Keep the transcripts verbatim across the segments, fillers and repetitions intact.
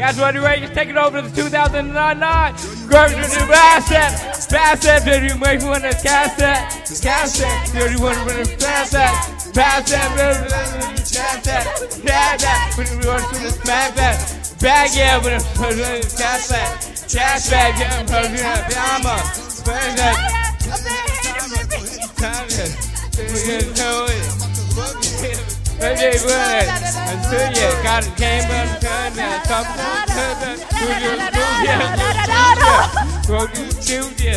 Guys, what are you ready? Take it over to the two thousand nine. Girls with the asset. Asset, do you make one of the cassette? Cassette, do you want to win a cassette? Cassette, cassette, cassette. When you want to smash that. Bag, yeah, with a cassette. Cassette, yeah, I'm putting it in Bama. Burn that. Time it. Hey, run it. Until you got it, came up, turned down, top of the turn down, go to studio,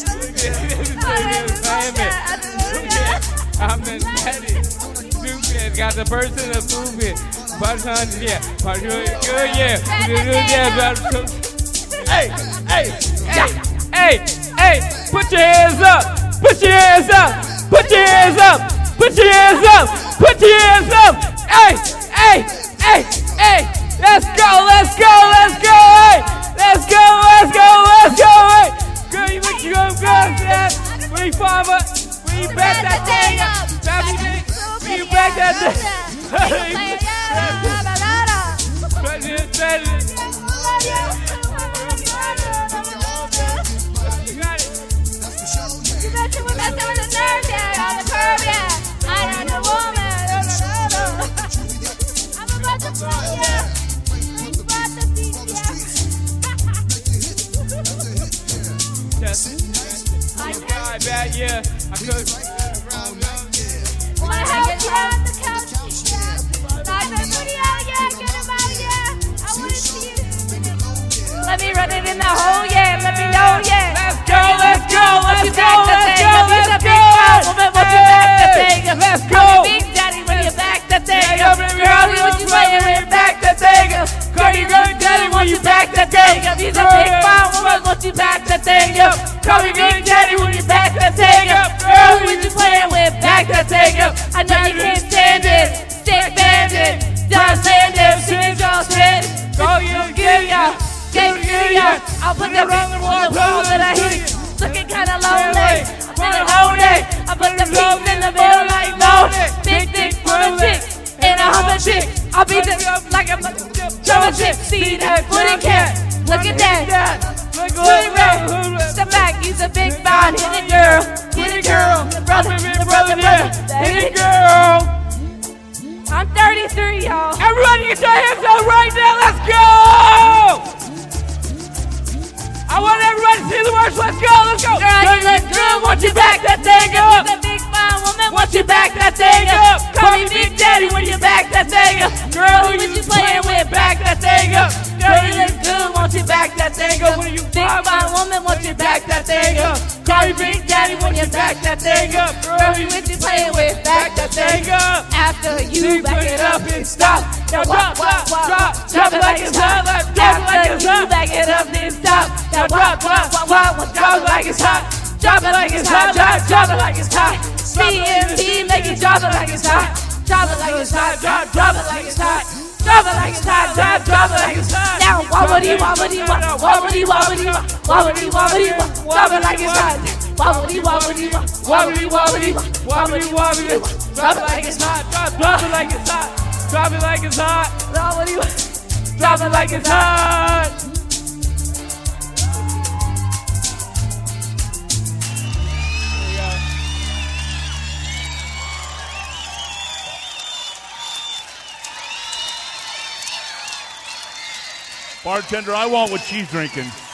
I'm in Patty, stupid, got the person of movement, but on yeah, but you're good, yeah, hey, hey, hey, hey, hey, put your hands up, put your hands up, put your hands up. Put your hands up! Put your hands up! Hey! Hey! Hey! Hey! Let's go! Let's go! Let's go! Hey! Let's go! Let's go! Let's go! Hey! Girl, you make you go good, man! Where you find it? Where you back that thing up? Family thing? Where you back that thing? President, president. You got it. You got to put that with the nerve there on the curb, yeah. I am the woman. I'm about to fuck ya. I'm about to beat ya. I got bad, yeah. I could. Wanna help you on the couch? Live the video, yeah. Get him out, yeah. I wanna see you. Let me run it in the hole, yeah. Let me know, yeah. Let's go, let's go, let's go, let's go, let's go. Let's go! Big Daddy, when you back the thing up. Girl, what you playing with? Back the thing up. Girl, you good daddy, when you back the thing up. He's a big fine woman, once you back the thing up. Call me Big Daddy, when you back the thing up. Girl, what you playing with? Back the thing up. I know you can't stand it. Stick bandit, done standing, sing all stand. Go, you give ya, give ya. I'll put the ring on the wall that I hit. Looking kinda lonely, I'm feeling lonely. I put the piece in the middle like lonely. Big dick for a chick, and a humble chick. I'll beat it like a trouble chick. See that booty cat, look at that. Look at that. Step back, he's a big fine. Hit it girl, hit it girl. The brother, the brother, brother. Hit it girl. I'm thirty-three, y'all. Everybody get your hands up right now, let's go! I want everybody to see the words. Let's go, let's go. Girl, you look good. Once you back that thing up. You're a big fine woman. Once you back that thing up. Call me Big Daddy when you back that thing up. Girl, who you playing with? Back that thing up. Girl, you look good. Once you back that thing up. Big fine woman. Once you back that thing up. Call me Big Daddy when you back that thing up. Girl, who you playing with? Back that thing up. After you back it up and stop. Now drop, drop, drop, drop it like it's hot. Drop it like it's hot. Back it up and stop. Now drop, drop, drop, drop, drop it like it's hot. Drop it like it's hot. Drop, drop it like it's hot. C M P, make it drop it like it's hot. Drop it like it's hot. Drop, drop it like it's hot. Drop it like it's hot. Drop, drop it like it's hot. Now wobbly, wobbly, wobbly, wobbly, wobbly, wobbly, drop it like it's hot. Wobbly, wobbly, wobbly, wobbly, wobbly, wobbly, drop it like it's hot. Drop, drop it like it's hot. Drop it like it's hot. Drop it like it's hot. Bartender, I want what she's drinking.